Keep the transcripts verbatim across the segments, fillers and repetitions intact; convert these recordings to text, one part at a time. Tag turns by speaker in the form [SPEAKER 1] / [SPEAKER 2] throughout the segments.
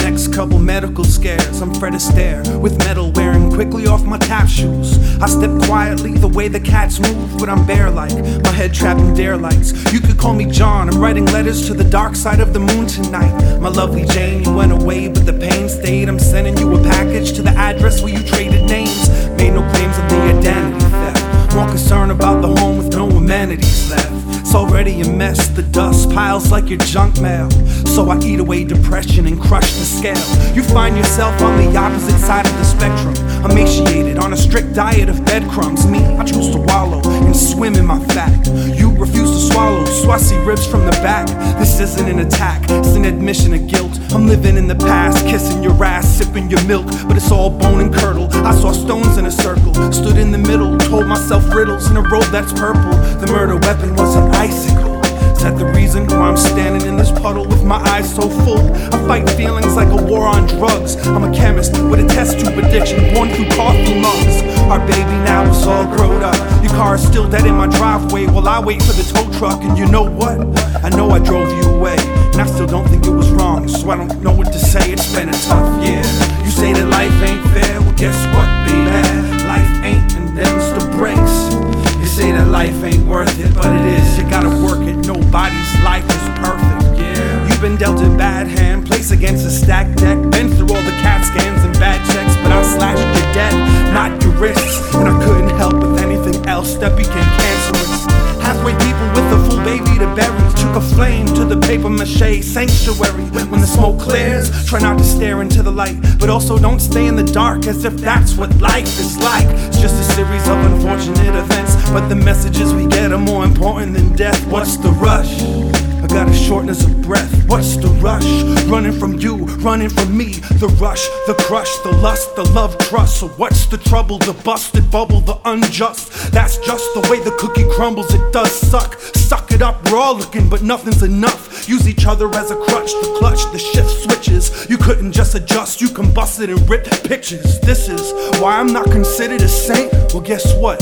[SPEAKER 1] next couple medical scares, I'm Fred Astaire with metal wearing quickly off my tap shoes. I step quietly the way the cats move, but I'm bear like, my head trapped in dare lights. You could call me John, I'm writing letters to the dark side of the moon tonight. My lovely Jane, you went away but the pain stayed. I'm sending you a package to the address where you traded names. Made no claims of the identity theft, more concerned about the home with no amenities left. It's already a mess, the dust piles like your junk mail. So I eat away depression and crush the scale. You find yourself on the opposite side of the spectrum, emaciated on a strict diet of breadcrumbs. Me, I choose to wallow and swim in my fat. You refuse to swallow, so I see ribs from the back. This isn't an attack, it's an admission of guilt. I'm living in the past, kissing your ass, sipping your milk, but it's all bone and curdle. I saw stones in a circle, stood in the middle, told myself riddles in a robe that's purple. The murder weapon was an icicle. Is that the reason why I'm standing in this puddle with my eyes so full? I fight feelings like a war on drugs. I'm a chemist with a test tube addiction, born through coffee mugs. Our baby now is all grown up. Your car is still dead in my driveway while I wait for the tow truck. And you know what? I know I drove you away, and I still don't think it was wrong, so I don't know what to say. It's been a tough year. You say that life ain't fair, well guess what, baby? Life ain't, and them's the breaks. You say that life ain't worth it, but it is. You gotta work it, nobody's life is perfect, yeah. You've been dealt a bad hand, placed against a stacked deck. Been through all the CAT scans and bad checks, but I slashed your debt, not your wrists. And I couldn't help with anything else that became cancerous. Halfway people with a full baby to bury, took a flame to the paper mache sanctuary. When the smoke clears, try not to stare into the light, but also don't stay in the dark as if that's what life is like. It's just a series of unfortunate events, but the messages we get are more important than death. What's the rush? I got a shortness of breath. What's the rush? Running from you, running from me. The rush, the crush, the lust, the love, trust. So what's the trouble? The busted bubble, the unjust. That's just the way the cookie crumbles. It does suck. Suck it up, we're all looking, but nothing's enough. Use each other as a crutch, the clutch, the shift switches. You couldn't just adjust, you combusted and ripped pictures. This is why I'm not considered a saint. Well, guess what?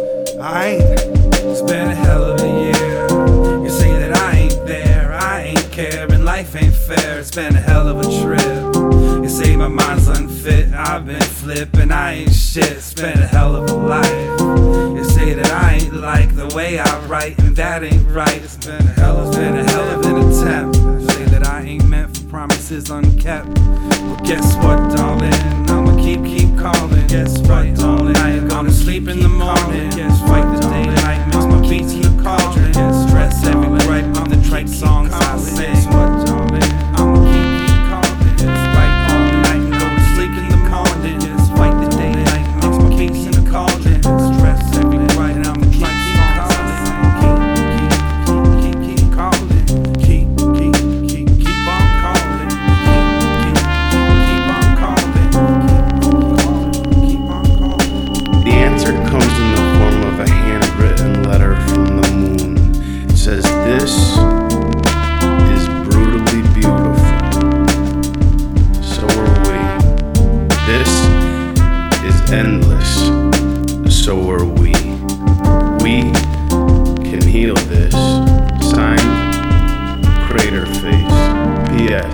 [SPEAKER 1] I ain't. It's been a hell of a year. You say that I ain't there, I ain't care, and life ain't fair. It's been a hell of a trip. You say my mind's unfit, I've been flipping, I ain't shit. It's been a hell of a life. You say that I ain't like the way I write, and that ain't right. It's been a hell, it's been a hell of an attempt. You say that I ain't meant for promises unkept. Well, guess what, darling? I'ma keep, keep calling. Guess what, darling? I ain't gonna sleep in the morning. Guess fight the day night, mix my beats in the cauldron. Stress every gripe on the trite songs I sing. Guess what, darling? I'ma keep, keep calling. Just fight all night and go to sleep in the morning. Just fight the day night, mix my beats in the cauldron. Stress every gripe and I'ma keep, keep calling. Keep, keep, keep, keep calling. Keep, keep, keep, keep on calling. Keep, keep, keep on calling. Keep on calling.
[SPEAKER 2] The answer comes in the form of a handwritten letter from the moon. It says, "This is brutally beautiful. So are we. This is endless. So are we. We can heal this." Signed, Crater Face. P S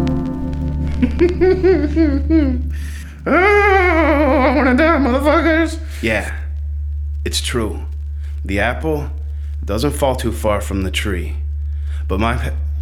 [SPEAKER 2] Oh, I wanna die, motherfuckers. Yeah, it's true. The apple doesn't fall too far from the tree. But my